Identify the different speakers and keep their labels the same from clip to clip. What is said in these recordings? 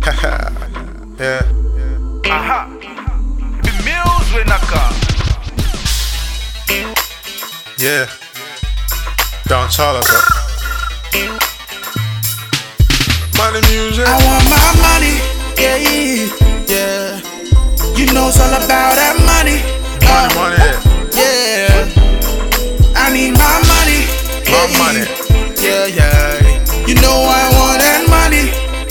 Speaker 1: Yeah.
Speaker 2: Aha. The mills we knock up.
Speaker 1: Yeah. Don Charles up. Money music.
Speaker 3: I want my money, yeah, yeah. You know it's all about that money.
Speaker 1: Money.
Speaker 3: Yeah. I need my money,
Speaker 1: My money.
Speaker 3: yeah, yeah. You know I want that money.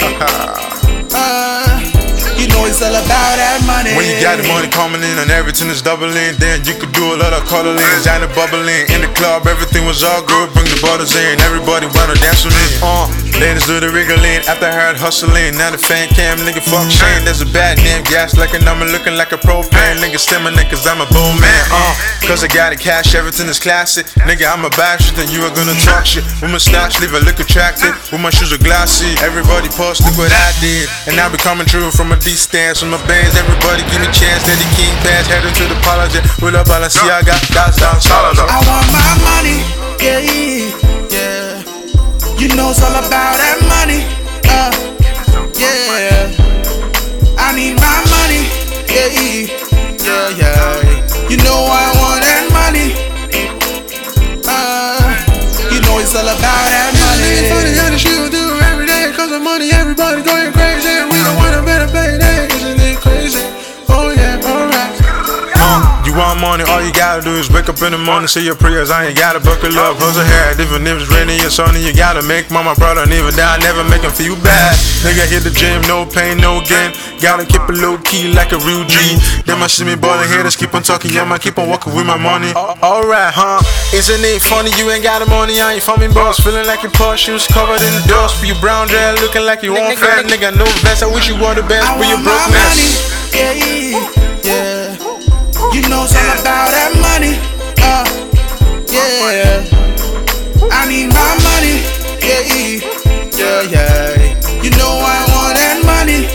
Speaker 3: You know it's all about that money.
Speaker 1: When you got the money coming in and everything is doubling, then you could do a lot of cuddling, Johnny bubbling. In the club, everything was all good. Bring the bottles in, everybody wanna dance with me. Ladies do the wriggling after I heard hustling. Now the fan cam, nigga, fuck Shane. There's a bad name, gas like a number, looking like a propane. Nigga stimming it cause I'm a boom man. Cause I got the cash, everything is classic. Nigga, I'm a bad shit, and you are gonna talk shit. With my stash, leave I look attractive. With my shoes are glassy, everybody post, look what I did. And I be coming through from a D stance with my bands. Everybody give me chance, that the king pass, heading to the apology. With up, all I see, I got dots down, solid up.
Speaker 3: I want my money, yeah, yeah. You know it's all about that money, yeah. I need my money, yeah, yeah. You know I want that money, you know it's all about that money.
Speaker 1: Funny how the shit we do every day, cause of money, everybody going crazy. We don't want a better payday, isn't it crazy? Oh yeah, alright. You want money, all you gotta do is wake up in the morning, say your prayers, I ain't gotta buckle up. Hustle hard, even if it's raining or sunny, you gotta make mama proud and even die, never make them feel bad. Nigga hit the gym, no pain, no gain. Gotta keep it low key like a real G. They might see me ballin' haters, keep on talking, yeah, man, keep on walking with my money. Alright, isn't it funny, you ain't got the money, I ain't for me boss. Feeling like your poor shoes covered in dust. For your brown dread, looking like you won't fat. Nigga, no vest, I wish you were the best for your brokenness.
Speaker 3: Yeah. You know it's all about that money, yeah. I need my money, yeah. You know I want that money,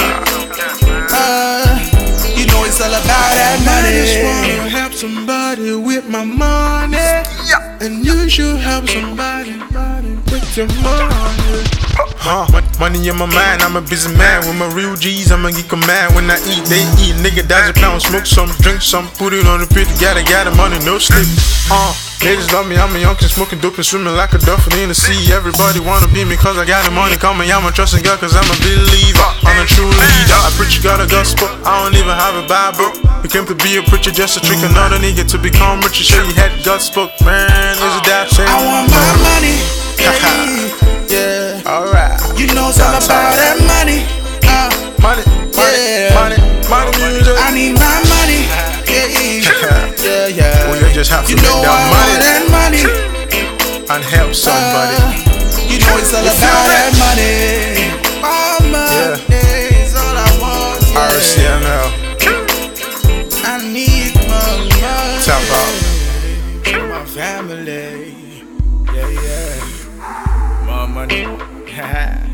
Speaker 3: you know it's all about that money.
Speaker 1: I just wanna help somebody with my money, and you should help somebody with your money. Money in my mind, I'm a busy man. With my real G's, I'm a geek a man. When I eat, they eat. Nigga, dodge a pound, smoke some, drink some, put it on the pit. Got the money, no sleep. Ladies love me, I'm a youngkin', smoking dope and swimming like a dolphin in the sea. Everybody wanna be me cause I got the money coming. I'm a trusting God cause I'm a believer. I'm a true leader. I preach got a gospel, I don't even have a Bible. You came to be a preacher just to trick another nigga to become rich. You show you had God spoke, man. Is it that shame?
Speaker 3: I want my money, yeah.
Speaker 1: Alright.
Speaker 3: You know it's all about that money,
Speaker 1: Money music.
Speaker 3: I need my money, yeah.
Speaker 1: Well, you just have to
Speaker 3: You
Speaker 1: make
Speaker 3: know I
Speaker 1: that
Speaker 3: want that money,
Speaker 1: and help somebody.
Speaker 3: you know it's all about that money. My money is all I want, yeah.
Speaker 1: RCML.
Speaker 3: I need my money.
Speaker 1: Tap out.
Speaker 3: For my family, yeah. My money.